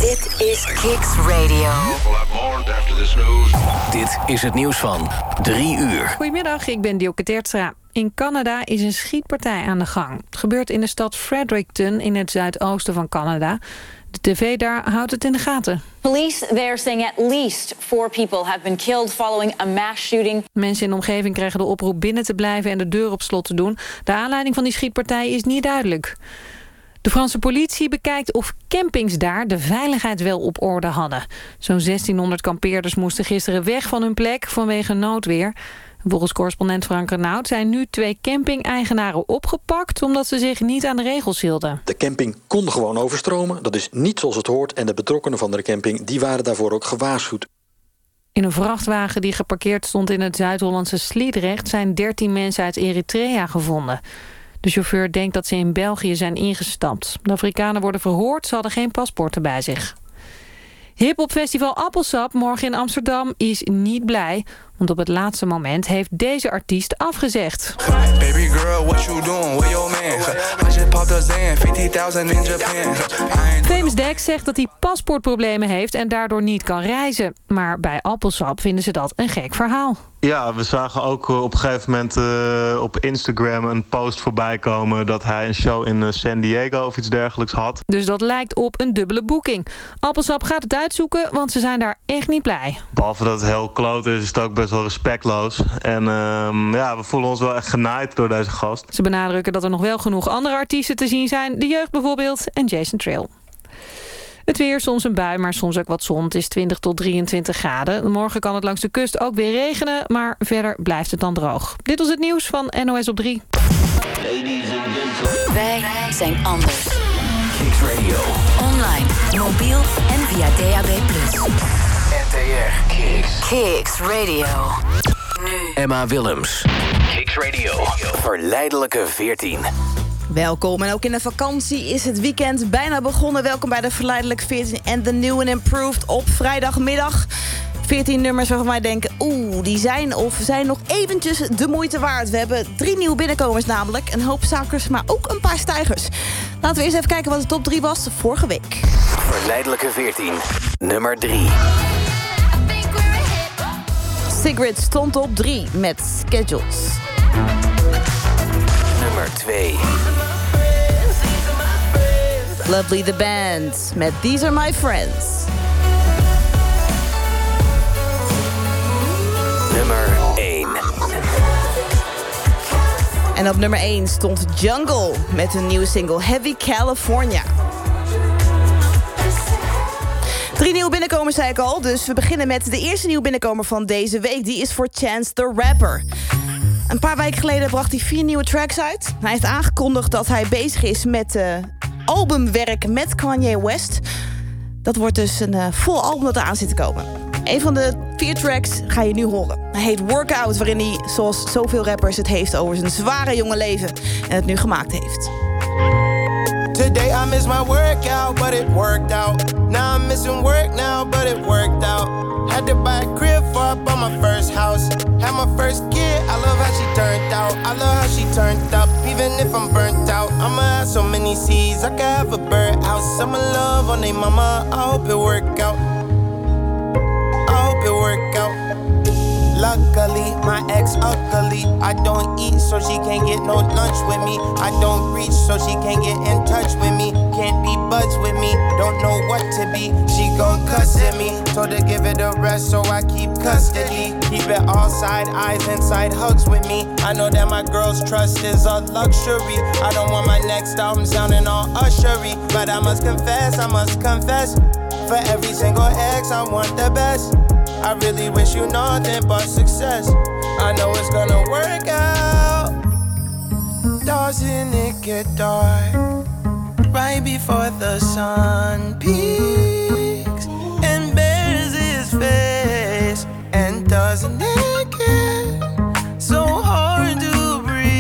Dit is Kicks Radio. Dit is het nieuws van 3 uur. Goedemiddag, ik ben Dielke Teertstra. In Canada is een schietpartij aan de gang. Het gebeurt in de stad Fredericton in het zuidoosten van Canada. De tv daar houdt het in de gaten. Police there saying at least 4 people have been killed following a mass shooting. Mensen in de omgeving krijgen de oproep binnen te blijven en de deur op slot te doen. De aanleiding van die schietpartij is niet duidelijk. De Franse politie bekijkt of campings daar de veiligheid wel op orde hadden. Zo'n 1600 kampeerders moesten gisteren weg van hun plek vanwege noodweer. Volgens correspondent Frank Renaud zijn nu 2 camping-eigenaren opgepakt omdat ze zich niet aan de regels hielden. De camping kon gewoon overstromen, dat is niet zoals het hoort. En de betrokkenen van de camping die waren daarvoor ook gewaarschuwd. In een vrachtwagen die geparkeerd stond in het Zuid-Hollandse Sliedrecht zijn 13 mensen uit Eritrea gevonden. De chauffeur denkt dat ze in België zijn ingestapt. De Afrikanen worden verhoord, ze hadden geen paspoorten bij zich. Hiphopfestival Appelsap morgen in Amsterdam is niet blij. Want op het laatste moment heeft deze artiest afgezegd. Baby girl, what you doing? Where your man? I just popped a Zan, 50,000 in Japan. Famous Dex zegt dat hij paspoortproblemen heeft en daardoor niet kan reizen. Maar bij Appelsap vinden ze dat een gek verhaal. Ja, we zagen ook op een gegeven moment op Instagram een post voorbij komen dat hij een show in San Diego of iets dergelijks had. Dus dat lijkt op een dubbele boeking. Appelsap gaat het uitzoeken, want ze zijn daar echt niet blij. Behalve dat het heel kloot is het ook best wel respectloos. En we voelen ons wel echt genaaid door deze gast. Ze benadrukken dat er nog wel genoeg andere artiesten te zien zijn. De Jeugd bijvoorbeeld en Jason Trill. Het weer, soms een bui, maar soms ook wat zon. Het is 20 tot 23 graden. Morgen kan het langs de kust ook weer regenen, maar verder blijft het dan droog. Dit was het nieuws van NOS op 3. Wij zijn anders. Kicks Radio. Online, mobiel en via DAB+. NTR Kicks. Kicks Radio. Nu. Emma Willems. Kicks Radio. Verleidelijke 14. Welkom en ook in de vakantie is het weekend bijna begonnen. Welkom bij de Verleidelijk 14 en de New and Improved op vrijdagmiddag. 14 nummers waarvan wij denken, die zijn nog eventjes de moeite waard. We hebben 3 nieuwe binnenkomers namelijk. Een hoop zakers, maar ook een paar stijgers. Laten we eerst even kijken wat de top 3 was vorige week. Verleidelijke 14, nummer 3. Sigrid stond op 3 met Schedules. Nummer 2. Lovely the Band met These Are My Friends. Nummer 1. En op nummer 1 stond Jungle met hun nieuwe single Heavy California. 3 nieuwe binnenkomers zei ik al, dus we beginnen met de eerste nieuwe binnenkomer van deze week. Die is voor Chance the Rapper. Een paar weken geleden bracht hij 4 nieuwe tracks uit. Hij heeft aangekondigd dat hij bezig is met albumwerk met Kanye West. Dat wordt dus een vol album dat eraan zit te komen. Een van de 4 tracks ga je nu horen. Hij heet Workout, waarin hij, zoals zoveel rappers, het heeft over zijn zware jonge leven en het nu gemaakt heeft. Today I missed my workout, but it worked out. Now I'm missing work now, but it worked out. Had to buy a crib for I bought my first house. Had my first kid, I love how she turned out. I love how she turned up, even if I'm burnt out. I'ma have so many seeds, I could have a birdhouse. I'ma love on they mama, I hope it work out. I hope it work out. Luckily, my ex ugly. I don't eat, so she can't get no lunch with me. I don't reach, so she can't get in touch with me. Can't be buds with me, don't know what to be. She gon' cuss at me, told her give it a rest, so I keep custody. Keep it all side eyes and side hugs with me. I know that my girl's trust is a luxury. I don't want my next album sounding all ushery, but I must confess, for every single ex I want the best. I really wish you nothing but success. I know it's gonna work out. Doesn't it get dark right before the sun peaks and bears its face? And doesn't it get so hard to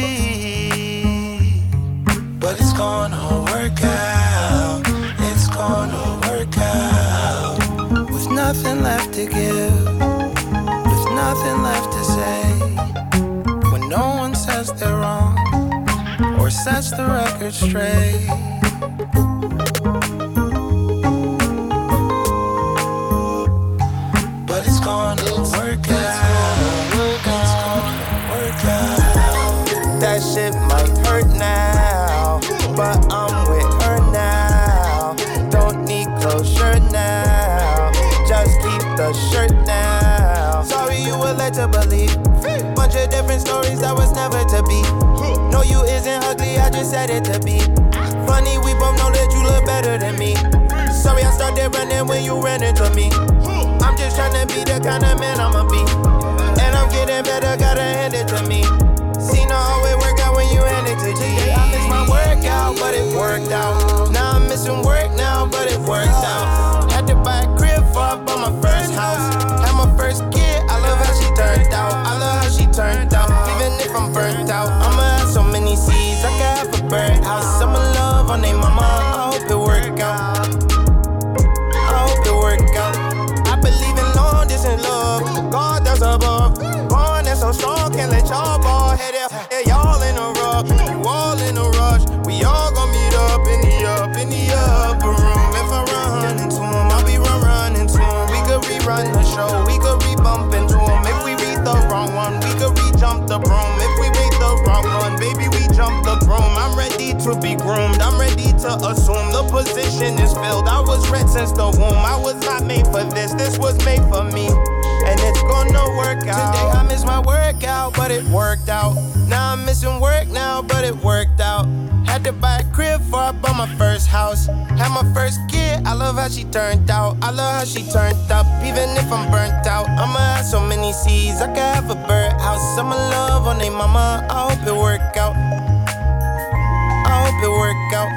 breathe? But it's gonna work out. It's gonna work out. With nothing left to give, with nothing left to say. When no one says they're wrong or sets the record straight. to believe. Bunch of different stories that was never to be. No, you isn't ugly, I just said it to be. Funny, we both know that you look better than me. Sorry, I started running when you ran into me. I'm just trying to be the kind of man I'ma be. And I'm getting better, gotta hand it to me. See, not always work out when you hand it to G. I missed my workout, but it worked out. Now I'm missing work now, but it worked out. Had to buy a crib for I bought my first house. Had my first kid, I love how she turned out. I love how she turned out. Even if I'm burnt out, I'ma have so many seeds, I can have a birdhouse. I'ma love on they mama, I hope it work out. I hope it work out. I believe in long distance love, God that's above. Born that's so strong, can't let y'all ball head up. Yeah, y'all in a rush, you all in a rush. We all gon' meet up in the upper room. If I run into him, I'll be running to him. We could rerun the show, we could re-bump into him. If we read the wrong one, we could re-jump the broom. If we read the wrong one, baby, we jump the broom. I'm ready to be groomed, I'm ready to assume the position is filled. I was red since the womb, I was not made for this was made for me. And it's gonna work out. Today I missed my workout, but it worked out. Now I'm missing work now, but it worked out. Had to buy a crib for I bought my first house. Had my first kid, I love how she turned out. I love how she turned up, even if I'm burnt out. I'ma have so many seeds, I can have a birdhouse. I'ma love on they mama, I hope it work out. I hope it work out.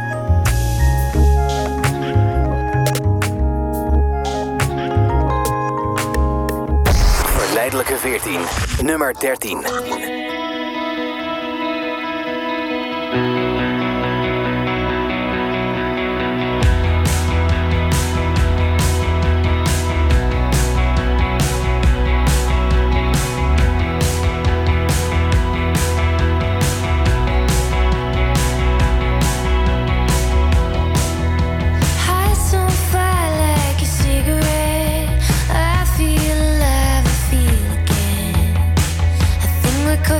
Verleidelijke 14, nummer 13. Could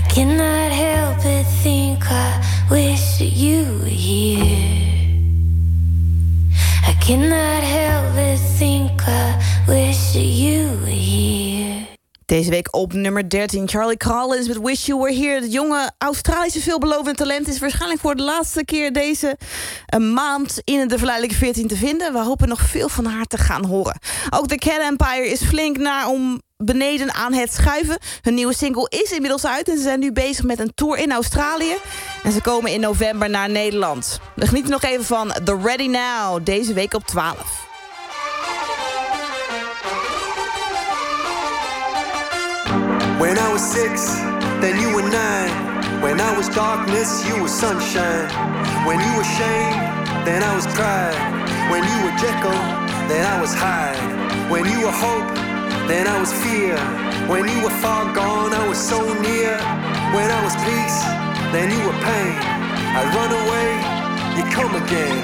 cannot help but think I wish that you were here. I cannot help but think I wish that you were here. Deze week op nummer 13, Charlie Collins met Wish You Were Here. Het jonge Australische veelbelovende talent is waarschijnlijk voor de laatste keer deze maand in de Verleidelijke 14 te vinden. We hopen nog veel van haar te gaan horen. Ook de Cat Empire is flink om beneden aan het schuiven. Hun nieuwe single is inmiddels uit en ze zijn nu bezig met een tour in Australië. En ze komen in november naar Nederland. We genieten nog even van The Ready Now, deze week op 12. When I was 6, then you were 9. When I was darkness, you were sunshine. When you were shame, then I was pride. When you were Jekyll, then I was Hyde. When you were hope, then I was fear. When you were far gone, I was so near. When I was peace, then you were pain. I'd run away, you come again.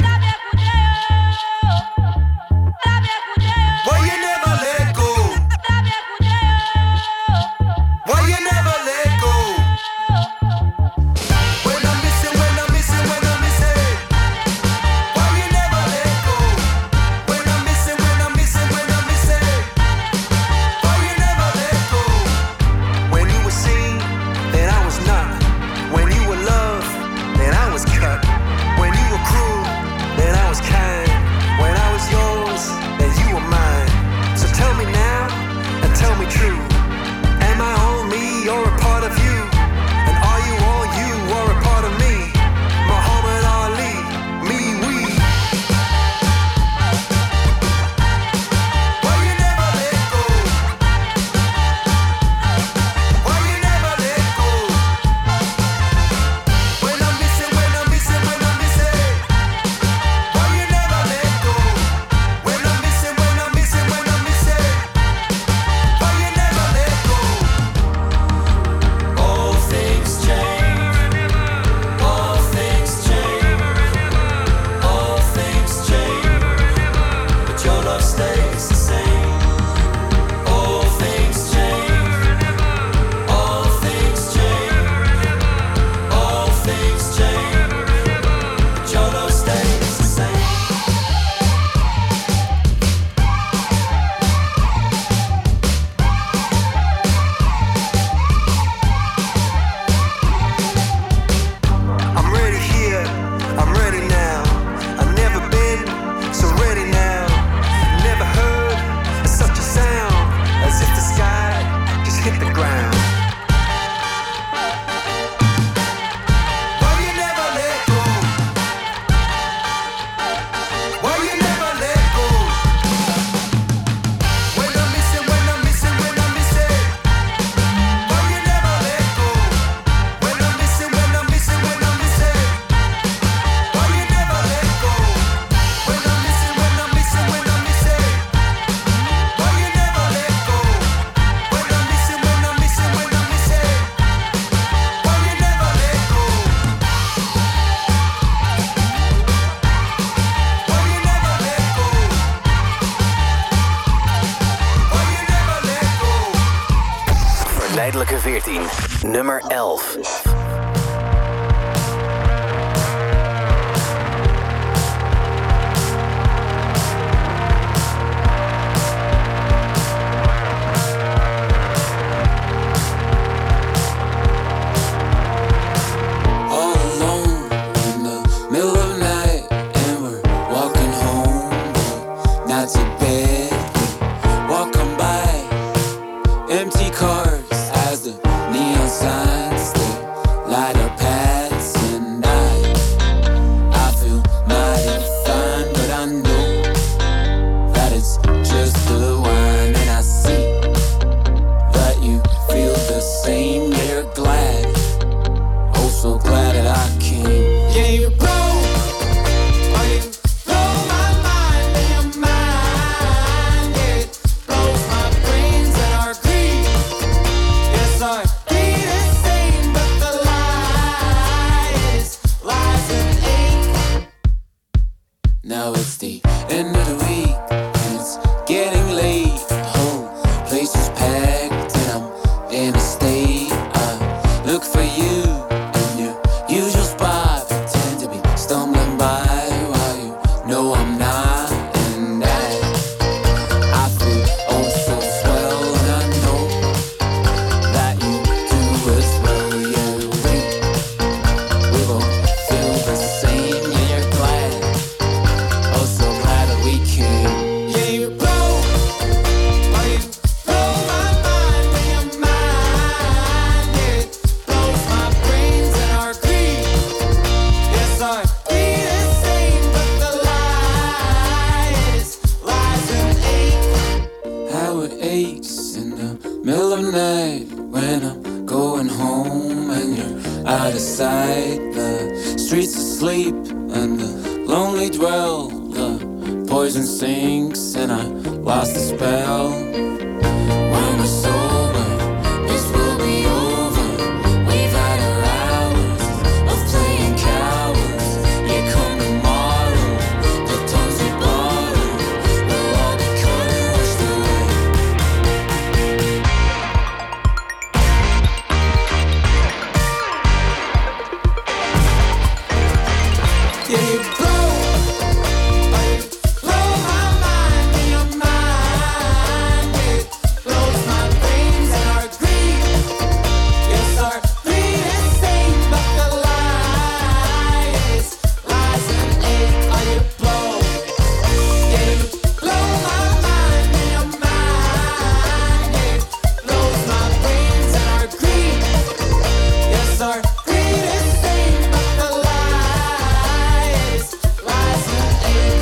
Why you never let go? Why you never let go? When I'm missing, when I'm missing, when I'm missing. Why you never let go? When I'm missing, when I'm missing, when I'm missing. Why you never let go? When you were seen, then I was not. When you were loved, then I was cut. When you were cruel, then I was kind. When I was yours, then you were mine. So tell me now, and tell me true. Am I all me or a part of you? And are you all you or a part of me? Muhammad Ali, me, we. Why you never let go? Why you never let go? When I'm missing, when I'm missing, when I'm missing. Why you never let go? When I'm missing, when I'm missing, when I'm missing. Why you never let go? All things change. All things change. All things change. But your love stays the same. All things change. All things change. All things change. But your love stays the same. I'm ready here, I'm ready now. I've never been so ready now. Never heard such a sound as if the sky just hit the ground. Why you never let go? Why you never let go? When I'm missing, when I'm missing, when I'm missing. Why you never let go? When I'm missing, when I'm missing, when I'm missing. Why you never let go? When I'm missing, when I'm missing, when I'm missing. Why you never let go? When I'm missing, when I'm missing, when I'm missing. Why you never let go? Why you never let go? Why you never let go? Verleidelijke 14, nummer 11. All alone in the middle of the night, and we're walking home, but not to bed. Walking by empty cars as the neon signs they out of sight. The streets asleep and the lonely dwell. The poison sinks and I lost the spell. When we're sober, this will be over. We've had our hours of playing cowards. You come tomorrow, the tongues we borrow will all be cut and washed away. Yeah, you blow my mind in your mind. It blows my brains and our greed. Yes, our greed is sane, but the lie is lies and hate. Are you blow? Yeah, you blow my mind in your mind. It blows my brains and our greed. Yes, our greed is sane, but the lie is lies and hate.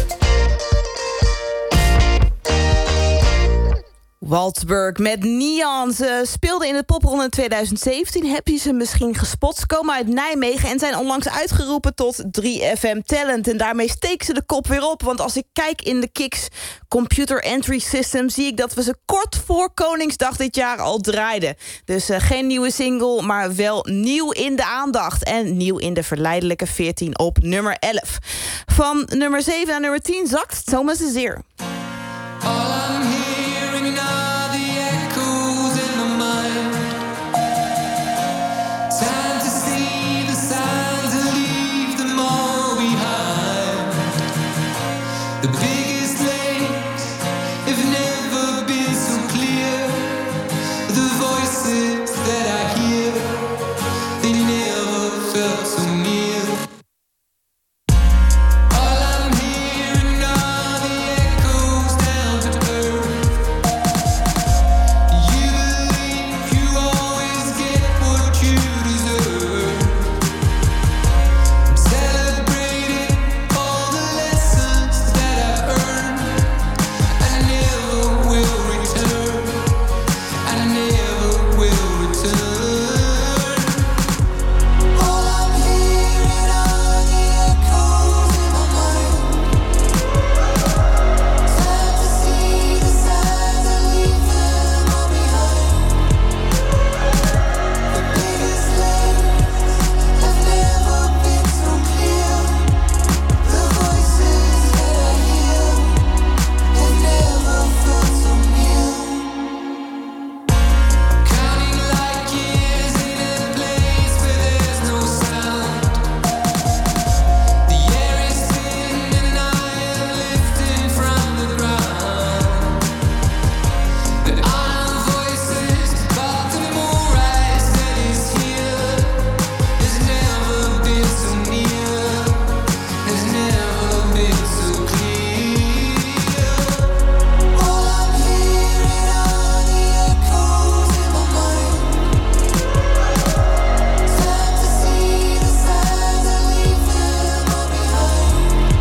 Waldsburg met Neon. Ze speelden in het popronde in 2017. Heb je ze misschien gespot? Ze komen uit Nijmegen en zijn onlangs uitgeroepen tot 3FM Talent. En daarmee steken ze de kop weer op. Want als ik kijk in de Kicks Computer Entry System, zie ik dat we ze kort voor Koningsdag dit jaar al draaiden. Dus geen nieuwe single, maar wel nieuw in de aandacht. En nieuw in de verleidelijke 14 op nummer 11. Van nummer 7 naar nummer 10 zakt Thomas Azir. All I'm hearing are the echoes in my mind. Time to see the signs and leave them all behind. The biggest lakes have never been so clear. The voices that I hear, they never felt so near. All I'm hearing are the echoes down to earth. You believe you always get what you deserve. I'm celebrating all the lessons that I've earned. I never will return. I never will return. All I'm hearing are the echoes in my mind. Time to see the signs and leave them all behind. The biggest lakes have never been so clear. The voices that I hear have never felt so near. Counting like years in a place where there's no sound. The air is thin and I am lifting from the ground. The iron voices about the more rise that is here has never been so near, has never been so clear. All I'm hearing are the echoes in my mind. Time to see the signs and leave them all behind.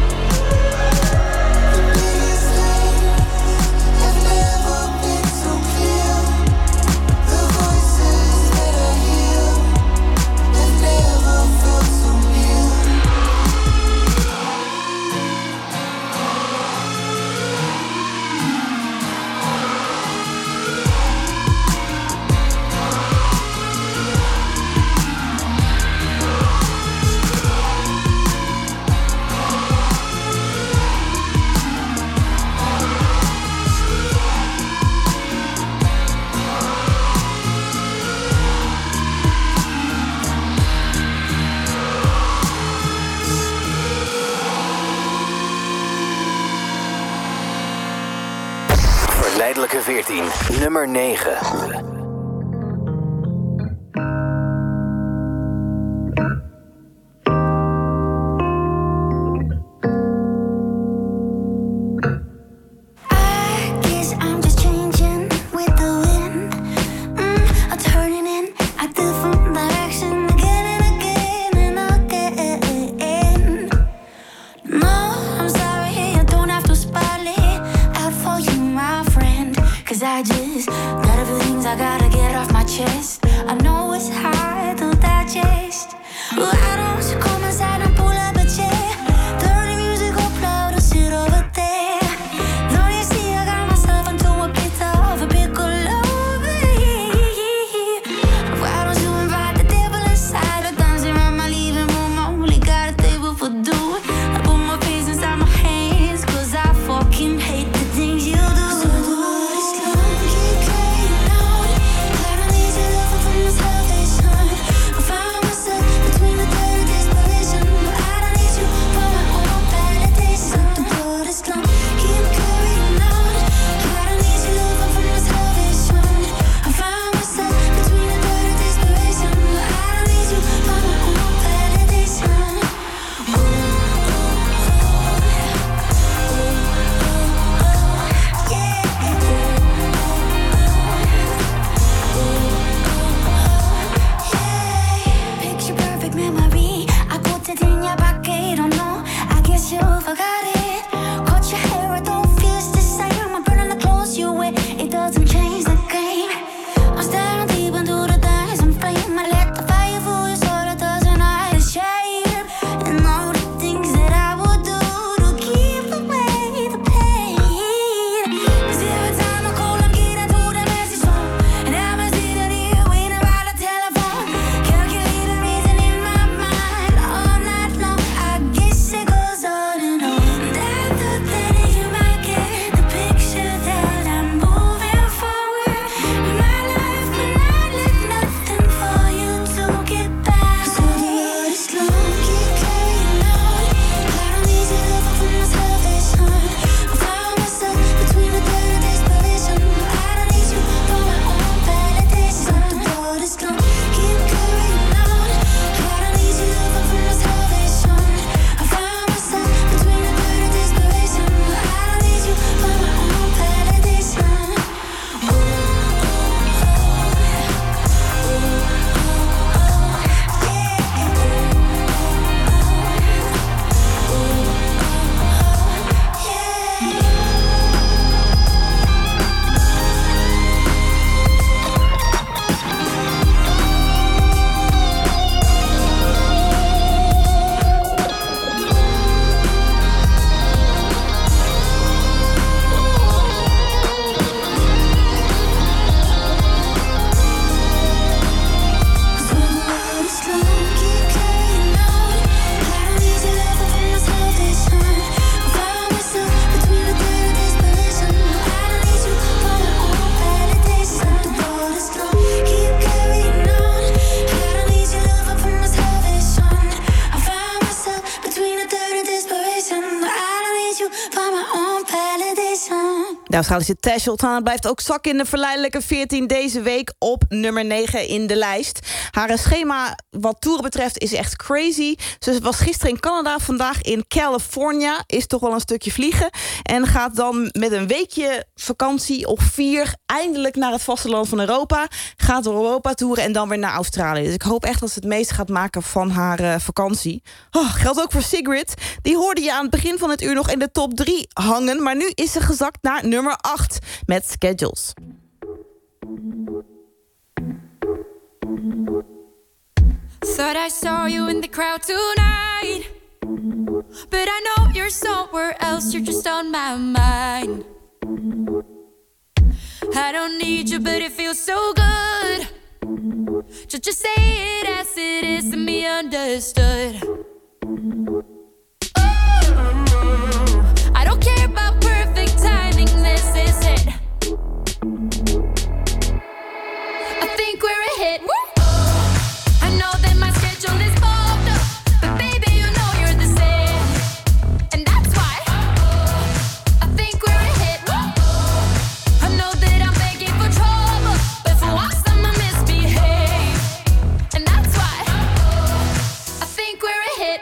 The biggest lakes have never been so clear. The voices that I hear have never felt so near. Verleidelijke 14, nummer 9. I guess I'm just changing with the wind. I'm turning in a different direction again and again and again. No, I'm sorry, you don't have to spell it out for you, my friend. 'Cause I just got everything I gotta Well, I don't want you come inside and pull up a chair. Turn the music up loud, I'll sit over there. Don't you see I got myself into a bit of a piccolo? Why don't you invite the devil inside? We're dancing around my living room, I only got a table for two. I put my face inside my hands, 'cause I fucking hate the things you do. So the world is long, keep carrying on. I don't need your love from my salvation. I found myself between the dirt and desperation. I don't need you for my own validation. The world is long, keep carrying on. I don't need your love from my salvation. I found myself between the dirt and desperation. I don't need you for my own validation. Picture perfect memory. I put it in your pocket, don't know. I guess you forgot it. Cut your hair, it don't feel the same. I'm burning the clothes you wear, it doesn't change the game. I'm staring deep into the dancing flame. I let the fire fool you so that doesn't hide the shame. And all the things that I would do to keep away the pain. 'Cause every time I call, I'm getting to the message phone. And I'm sitting here waiting by the telephone. Calculating reason in my mind all night long. I guess it goes on and on. That thought that you might get the picture that I'm moving forward. My life, but I left nothing for you to get back. So the road is long, keep carrying on. I don't need your love from my salvation. I found myself between the dirt and desperation. I don't need you for my own validation. The road is long, keep carrying on. I don't need your love from my salvation. I found myself between the dirt and desperation. I don't need you for my own validation. De Australische Tash Sultana blijft ook zakken in de verleidelijke 14 deze week op nummer 9 in de lijst. Haar schema wat toeren betreft is echt crazy. Ze was gisteren in Canada, vandaag in California. Is toch wel een stukje vliegen. En gaat dan met een weekje vakantie of 4 eindelijk naar het vasteland van Europa. Gaat door Europa toeren en dan weer naar Australië. Dus ik hoop echt dat ze het meeste gaat maken van haar vakantie. Geldt ook voor Sigrid. Die hoorde je aan het begin van het uur nog in de top 3 hangen. Maar nu is ze gezakt naar nummer 8 met Schedules. Thought I saw you in the crowd tonight, but I know you're somewhere else, you're just on my mind. I don't need you, but it feels so good. Just say it as it is and be understood. I don't care about perfect timing, this is it. I think we're a hit. I know that my schedule is booked up, but baby, you know you're the same. And that's why I think we're a hit. I know that I'm begging for trouble, but for once I'ma misbehave. And that's why I think we're a hit.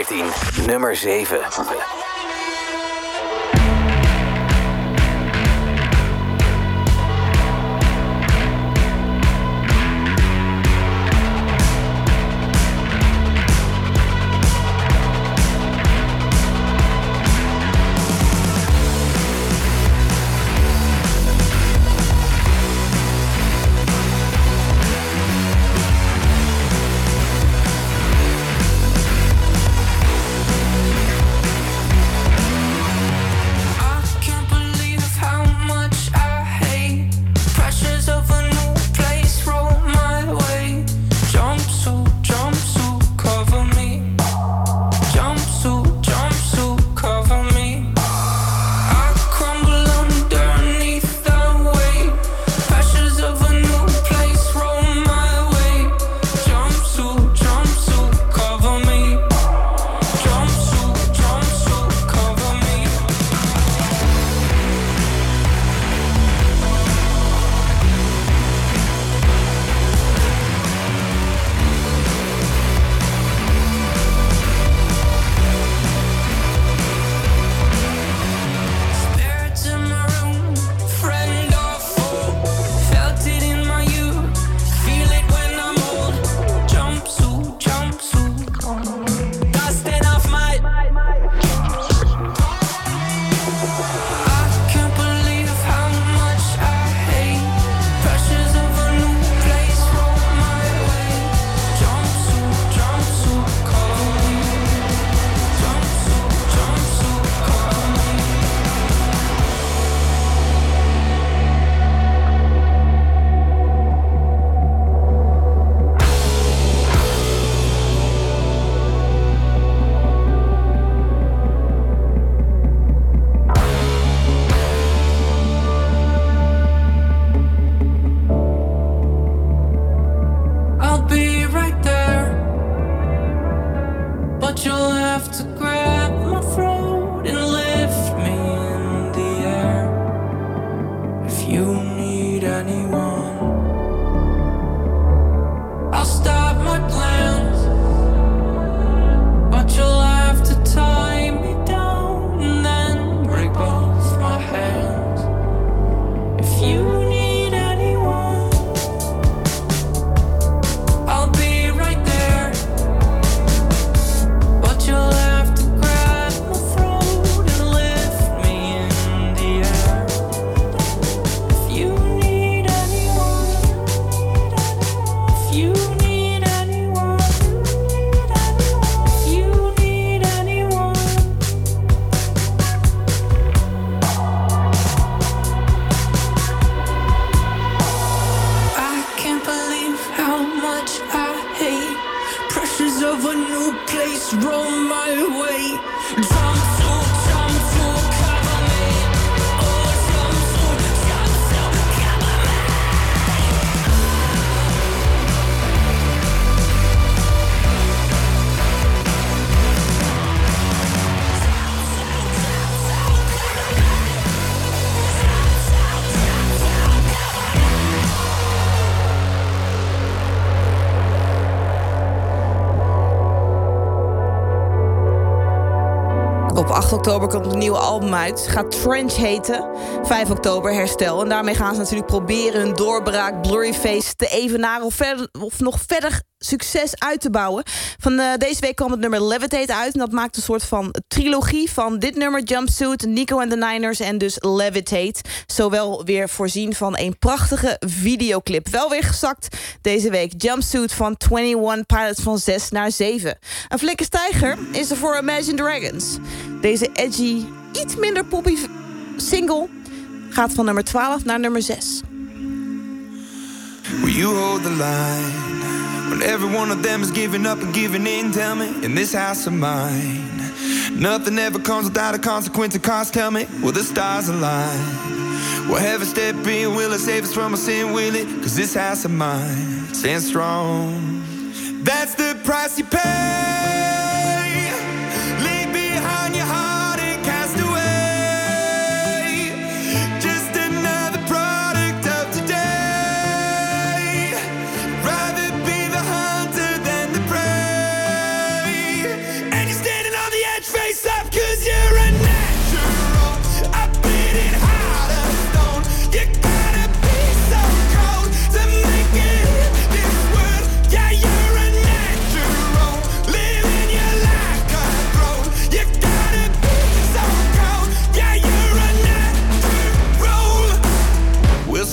14, nummer 7. Op 8 oktober komt een nieuwe album uit. Gaat Trench heten. 5 oktober Herstel. En daarmee gaan ze natuurlijk proberen hun doorbraak Blurryface te evenaren of nog verder succes uit te bouwen. Van deze week kwam het nummer Levitate uit. En dat maakt een soort van trilogie van dit nummer Jumpsuit, Nico and the Niners en dus Levitate. Zowel weer voorzien van een prachtige videoclip. Wel weer gezakt deze week. Jumpsuit van 21 Pilots van 6 naar 7. Een flinke stijger is er voor Imagine Dragons. Deze edgy, iets minder poppy single gaat van nummer 12 naar nummer 6. Will you hold the line when every one of them is giving up and giving in? Tell me, in this house of mine, nothing ever comes without a consequence of cost. Tell me, will the stars align? Will heaven step in? Will it save us from our sin? Will it? 'Cause this house of mine stands strong. That's the price you pay. Leave behind your heart and cast away. Just another product of today. Rather be the hunter than the prey. And you stand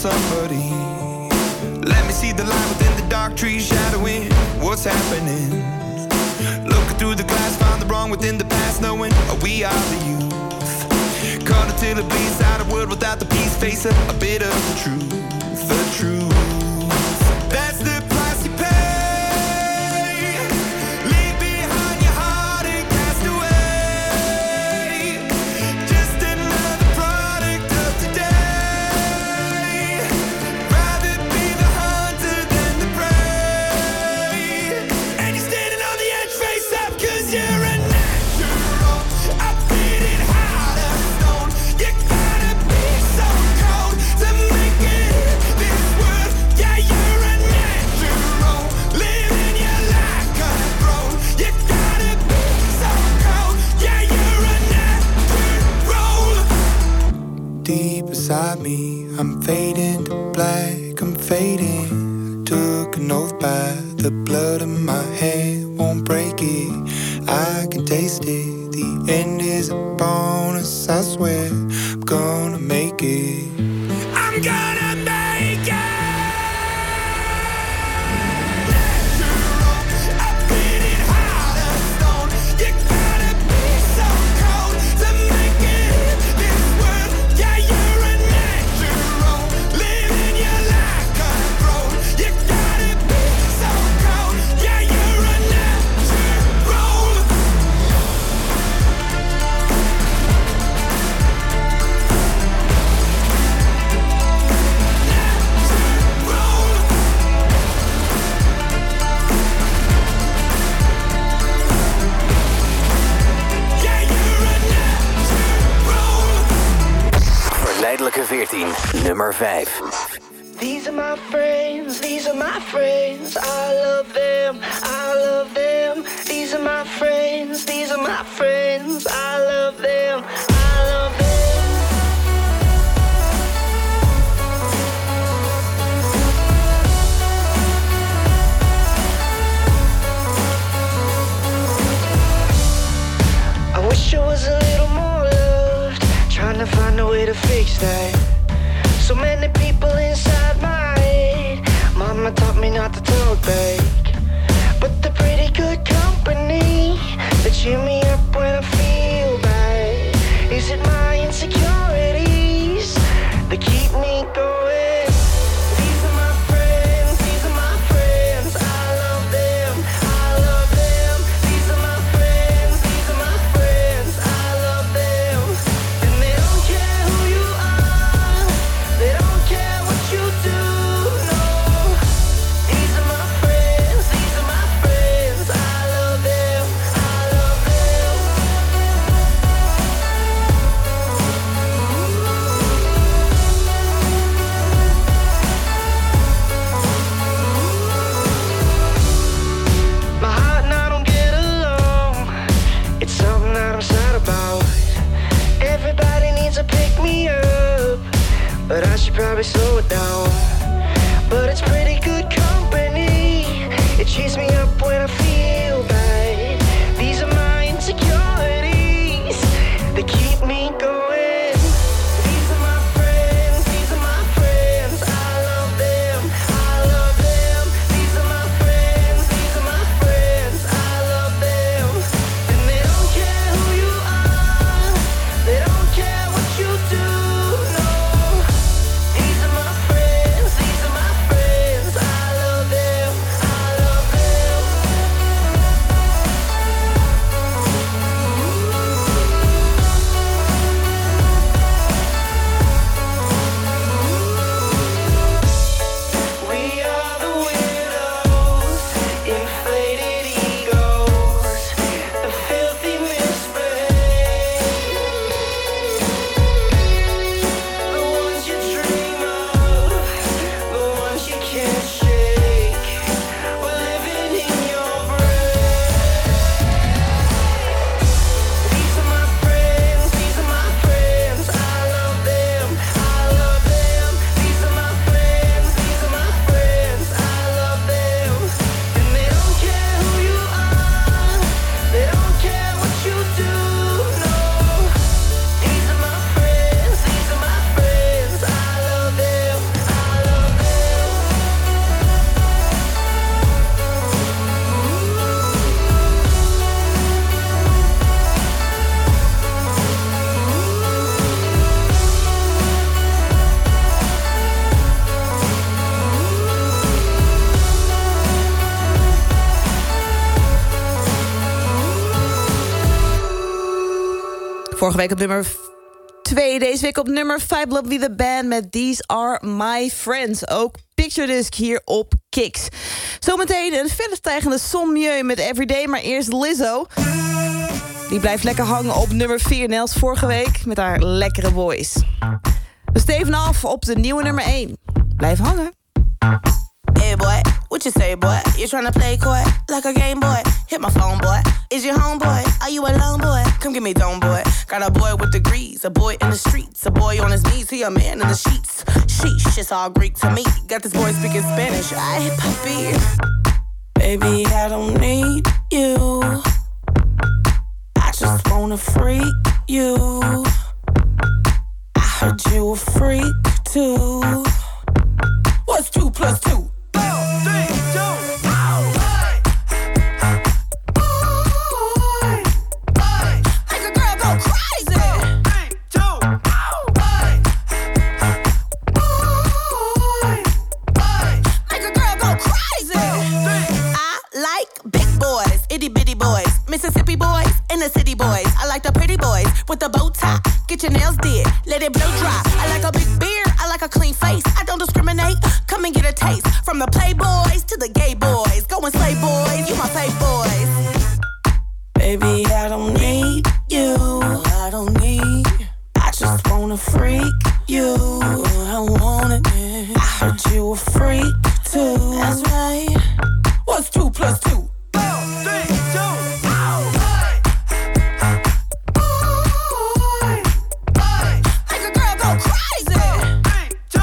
somebody. Let me see the light within the dark trees shadowing what's happening. Looking through the glass, find the wrong within the past, knowing we are the youth. Caught until it bleeds out a world without the peace, face a bit of the truth. The truth. That's the price you pay. Leave behind your heart and cast away. Just another product of today. Rather be the hunter than the prey. And you're standing on the edge, face up, 'cause you're a natural. I'm bleeding out of stone. You gotta be so cold to make it in this world. Yeah, you're a natural. Living your life cutthroat. You gotta be so cold. Yeah, you're a natural. Deep inside me, I'm fading to black, I'm fading. Took an oath by the blood in my hand, won't break it. I can taste it. The end is a bonus, I swear. I'm gonna make it. I'm gonna make it. Natural, I'm bleeding out of stone. You gotta be so cold to make it in this world. Yeah, you're a natural. Living your life cutthroat. You gotta be so cold. Yeah, you're a natural. Verleidelijke 14, nummer 5. These are my friends, these are my friends. I love them, I love them. These are my friends, these are my friends. I love them, I love them. I wish I was a little more loved. Trying to find a way to fix that. So many people inside my head. Mama taught me not to talk back, but they're pretty good company. They cheer me up when I feel bad. Is it my insecurities that keep me going? These are my friends, these are my friends. I love them, I love them. These are my friends, these are my friends. I love them. And they don't care who you are, they don't care what you do, no. These are my friends, these are my friends. I love them, I love them. My heart and I don't get along. It's something that I'm sad about. Everybody needs to pick me up, but I should probably slow it down. But it's pretty good company. It cheers me up when I feel bad. These are my insecurities. They keep me going. These are my friends, these are my friends. I love them, I love them. These are my friends, these are my friends. I love them. And they don't care who you are, they don't care what you do, no. These are my friends, these are my friends. I love them, I love them. Vorige week op nummer 2, deze week op nummer 5... Love Me The Band met These Are My Friends. Ook Picture Disc hier op Kicks. Zometeen een verder stijgende Son Mieu met Everyday, maar eerst Lizzo. Die blijft lekker hangen op nummer 4, net als vorige week... met haar lekkere voice. We steven af op de nieuwe nummer 1. Blijf hangen. Hey boy, what you say boy? You tryna play coy like a game boy? Hit my phone boy, is your homeboy? Are you alone boy? Come get me dome boy. Got a boy with degrees, a boy in the streets, a boy on his knees, he a man in the sheets. Sheesh, it's all Greek to me. Got this boy speaking Spanish, ay papi. Baby, I don't need you. I just wanna freak you. I heard you a freak too. What's 2 plus 2? 4, 3, 2, make a girl go crazy. 3, 2, make a girl go crazy. I like big boys, itty bitty boys, Mississippi boys, inner city boys. I like the pretty boys with the bow tie. Get your nails did, let it blow dry. I like a big beard, I like a clean face. I don't discriminate, come and get a taste. From the playboys to the gay boys. Go and slay boys, you my fave boys. Baby, I don't need you. I don't need. I just wanna freak you. I want it. I heard you a freak too. That's right. What's 2 plus 2? 4, 3, 2, make a girl go crazy. 3, 2,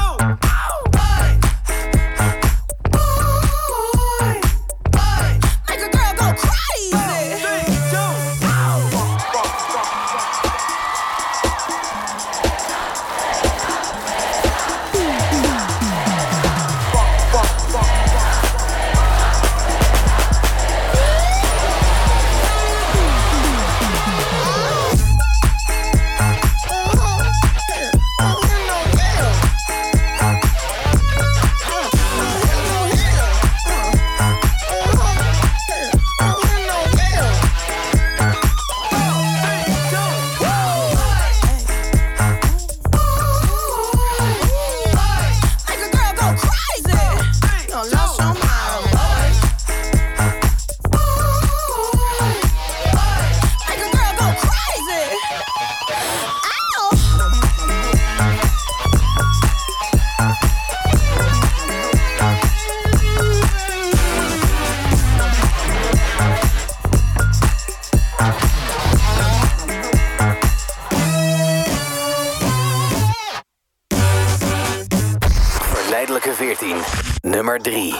make a girl go crazy. 3, 2, Verleidelijke 14, nummer 3.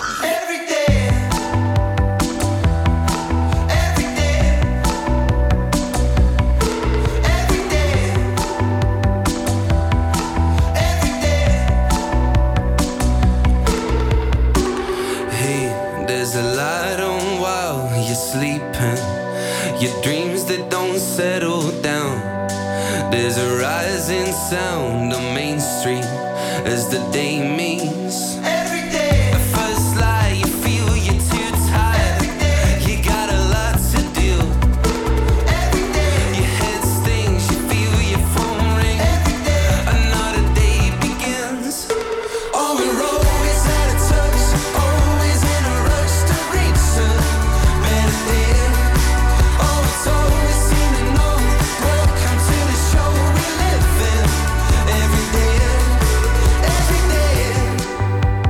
There's a light on while you're sleeping. Your dreams that don't settle down. There's a rising sound on Main Street as the day meets. Every day. The first lie, you feel you're too tired. You got a lot to do. Every day. Your head stings, you feel your phone ring. Every day. Another day begins. Oh, we're always out of touch, always in a rush to reach a better day. Oh, it's always seem to know. Welcome to the show we live in. Every day, every day.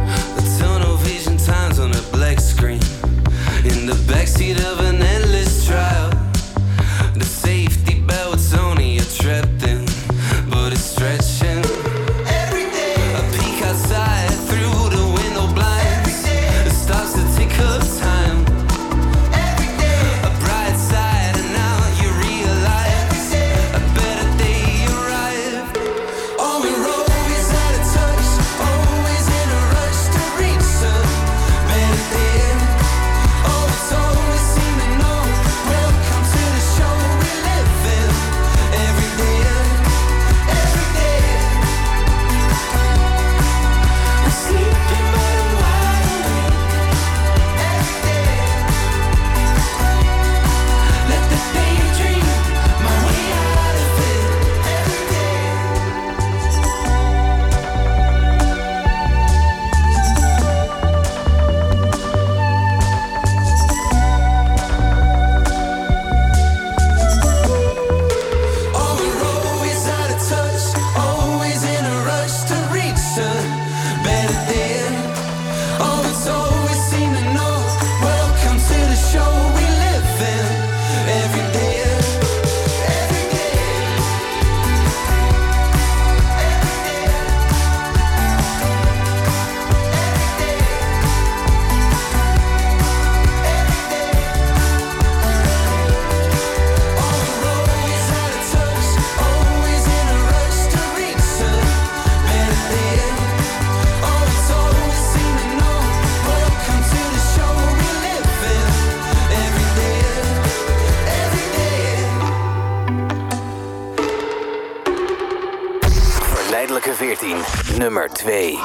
nummer 2.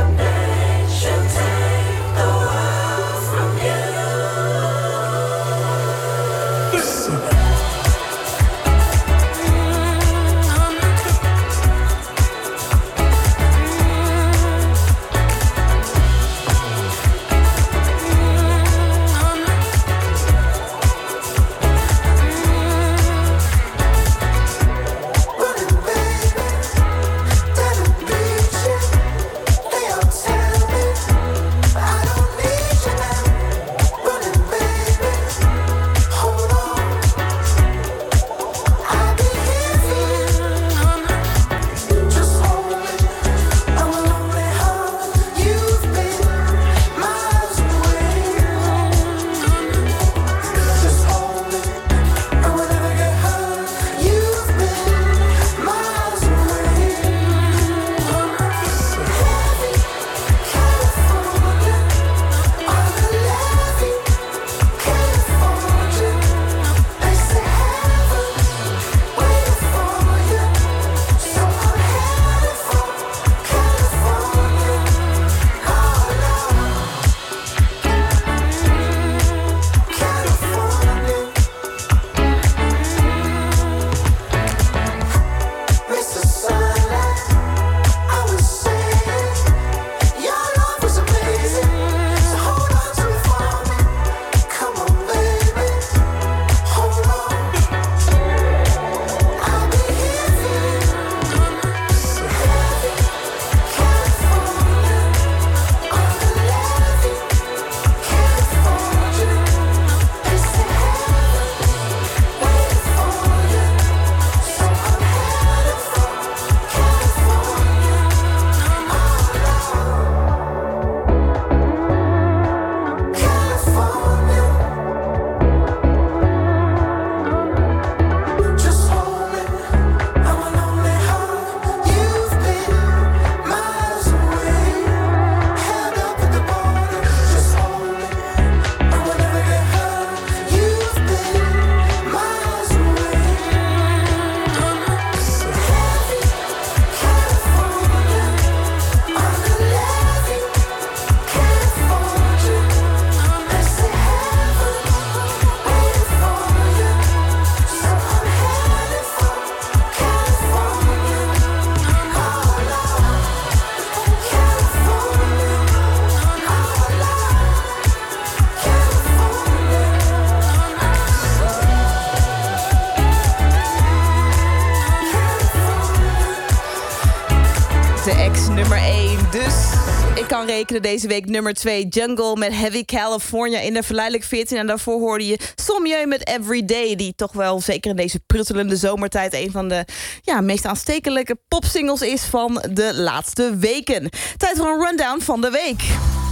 Rekenen deze week nummer 2 Jungle met Heavy California in de verleidelijk 14. En daarvoor hoorde je Sommieu met Everyday, die toch wel zeker in deze pruttelende zomertijd een van de meest aanstekelijke popsingles is van de laatste weken. Tijd voor een rundown van de week.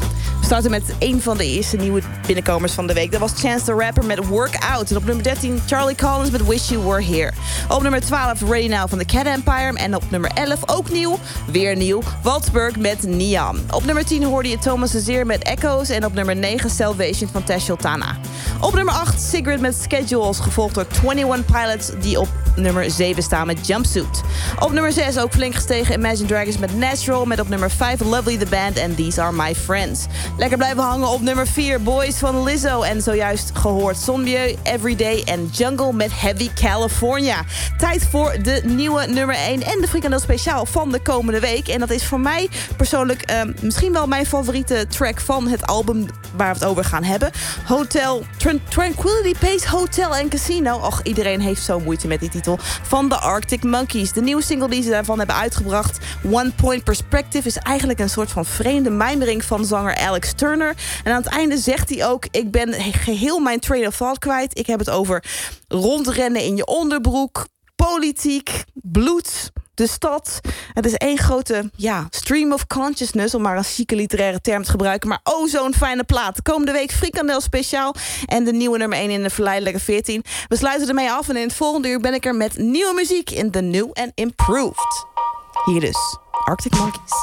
We starten met een van de eerste nieuwe binnenkomers van de week. Dat was Chance the Rapper met Workout. En op nummer 13 Charlie Collins met Wish You Were Here. Op nummer 12 Ready Now van The Cat Empire. En op nummer 11 ook nieuw, weer nieuw, Waltzburg met Neon. Op nummer 10 hoorde je Thomas Azier met Echoes. En op nummer 9 Salvation van Tash Sultana. Op nummer 8 Sigrid met Schedules, gevolgd door 21 Pilots die op nummer 7 staan met Jumpsuit. Op nummer 6 ook flink gestegen Imagine Dragons met Natural. Met op nummer 5 Lovely the Band en These Are My Friends. Lekker blijven hangen op nummer 4 Boys van Lizzo. En zojuist gehoord Sommieu, Everyday en Jungle met Heavy California. Tijd voor de nieuwe nummer 1 en de frikandel speciaal van de komende week. En dat is voor mij persoonlijk misschien wel mijn favoriete track van het album waar we het over gaan hebben. Hotel Tranquility Base Hotel en Casino. Och, iedereen heeft zo moeite met die titel. Van de Arctic Monkeys. De nieuwe single die ze daarvan hebben uitgebracht, One Point Perspective, is eigenlijk een soort van vreemde mijmering van zanger Alex Turner. En aan het einde zegt hij ook: ik ben geheel mijn train of thought kwijt. Ik heb het over rondrennen in je onderbroek, politiek, bloed, de stad. Het is één grote stream of consciousness, om maar een chique literaire term te gebruiken. Maar oh, zo'n fijne plaat. De komende week frikandel speciaal en de nieuwe nummer 1 in de verleidelijke 14. We sluiten ermee af en in het volgende uur ben ik er met nieuwe muziek in The New and Improved. Hier dus, Arctic Monkeys.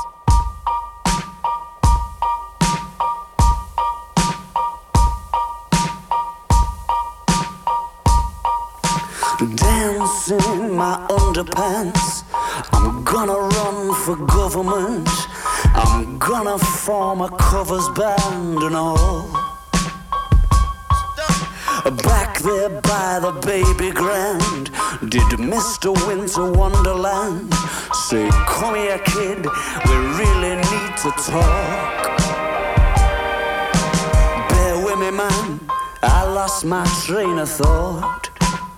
Dance in my underpants, I'm gonna run for government. I'm gonna form a covers band and all. Back there by the baby grand, did Mr. Winter Wonderland say, come here kid, we really need to talk. Bear with me man, I lost my train of thought.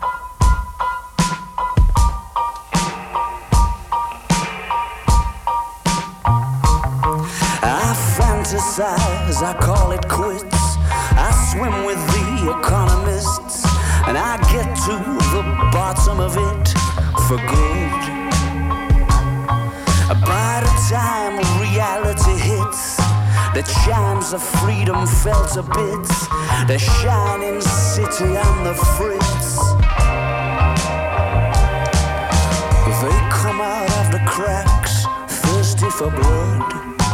I fantasize, I call it quits. I swim with the economists, and I get to the bottom of it for good. By the time reality hits, the chimes of freedom fell to bits. The shining city on the fritz. They come out of the cracks, thirsty for blood.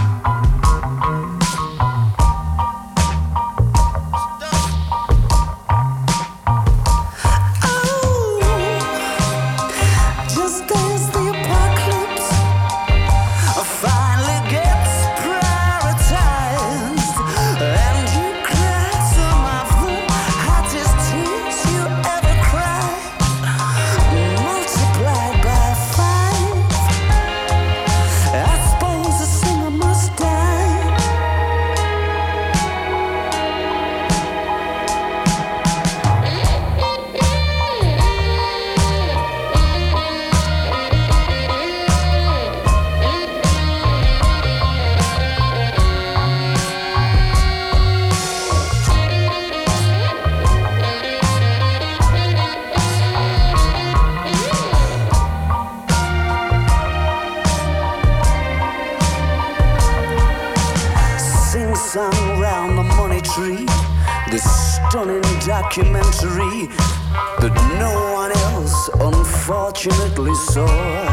Documentary that no one else unfortunately saw.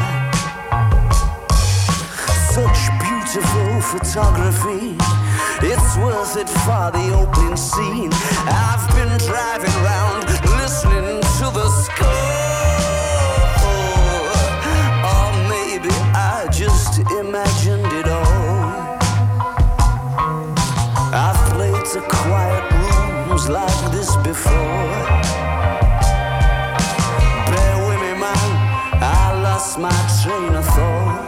Such beautiful photography, it's worth it for the opening scene. I've been driving around listening to the score, or maybe I just imagined it all. I've played to quiet rooms like this before. Bear with me man, I lost my train of thought.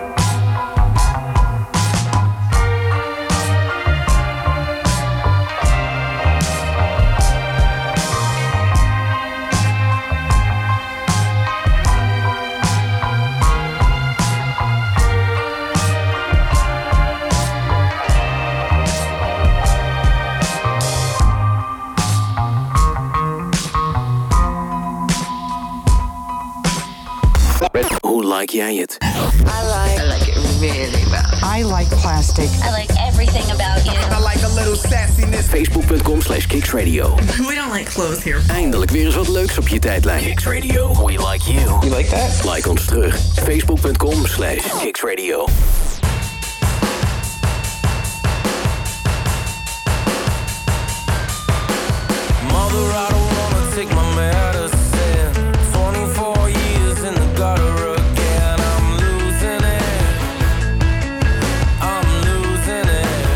Hoe like jij het? I like it really well. I like plastic. I like everything about you. I like a little sassiness. Facebook.com/kicksradio. We don't like clothes here. Eindelijk weer eens wat leuks op je tijdlijn. Kicks Radio. We like you. You like that? Like ons terug. Facebook.com/kicksradio. Mother, I don't wanna take my medicine. 24 years in the gutter again. I'm losing it. I'm losing it.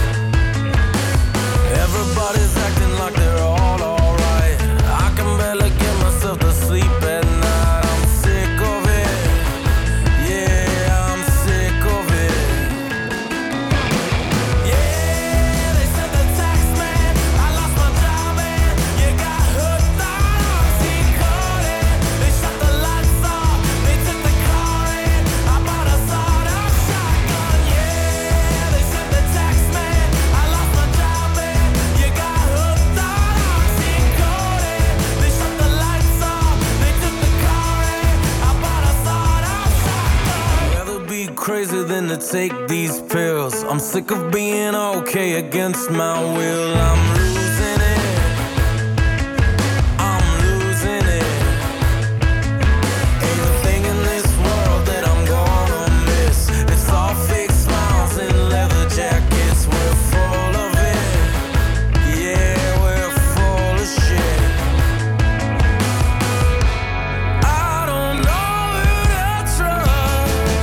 Everybody's acting like they're all alright. I can barely get myself to sleep at night. I'm sick of it. Yeah, I'm sick of it. Yeah, they said the tax man. I lost my job and you got hooked on. She caught it. They shut the lights off. They took the car in. I bought a sawed-off shotgun. Yeah, they said the tax man. I lost my job and you got hooked on. She caught it. They shut the lights off. They took the car in. I bought a sawed-off shotgun. I'd rather be crazy than to take these pills. I'm sick of being okay against my will. I'm losing it. I'm losing it. Everything in this world that I'm gonna miss. It's all fake smiles and leather jackets. We're full of it. Yeah, we're full of shit. I don't know who to trust.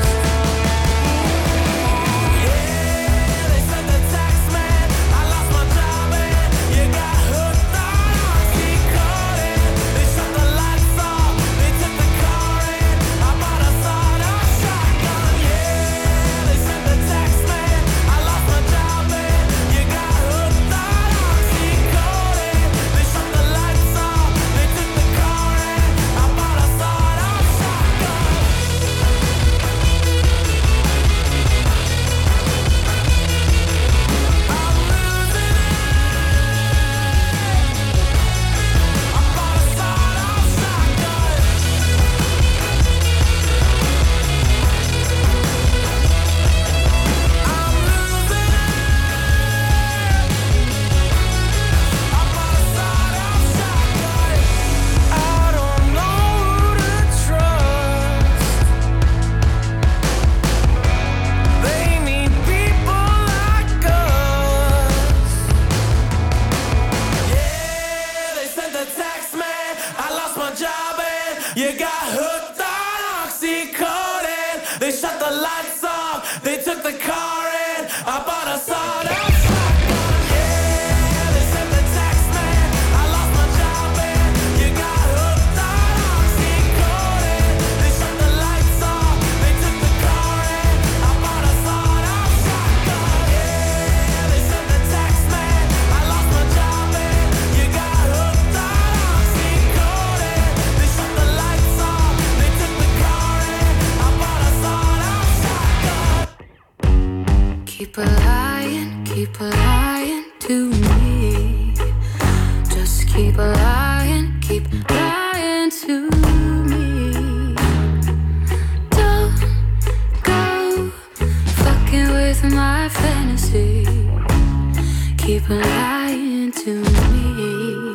keep lying to me. Just keep lying to me. Don't go fucking with my fantasy. Keep lying to me.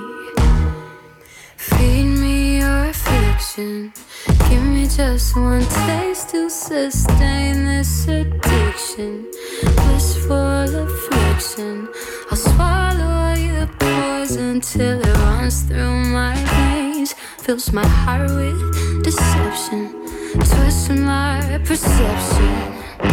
Feed me your fiction. Give me just one taste to sustain this addiction. Wishful affliction. I'll swallow your poison till it runs through my veins. Fills my heart with deception. Twists my perception.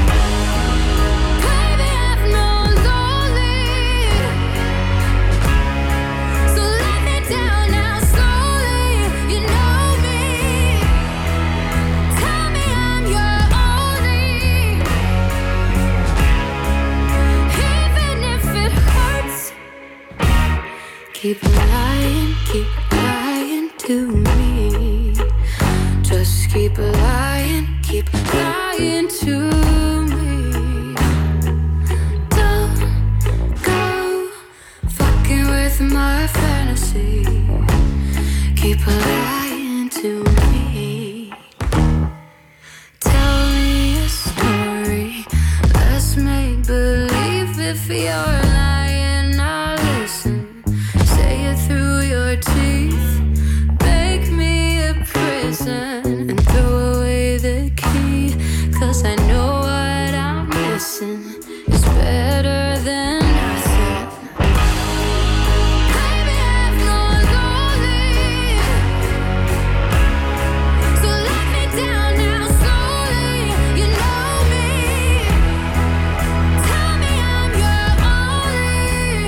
Keep lying to me. Just keep lying to me. Don't go fucking with my fantasy. Keep lying to me. Tell me a story. Let's make believe if you're lying, I'll listen. Through your teeth, make me a prison and throw away the key. 'Cause I know what I'm missing is better than nothing. Baby, I've known lonely, so let me down now slowly. You know me. Tell me I'm your only.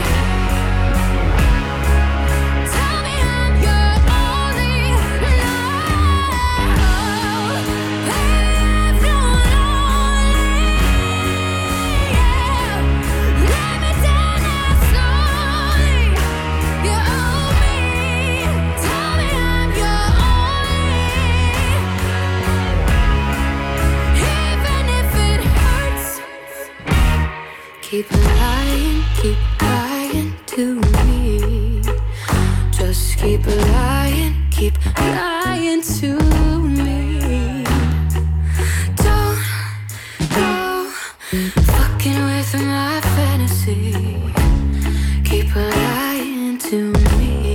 Keep lying to me. Just keep lying to me. Don't go fucking with my fantasy. Keep lying to me.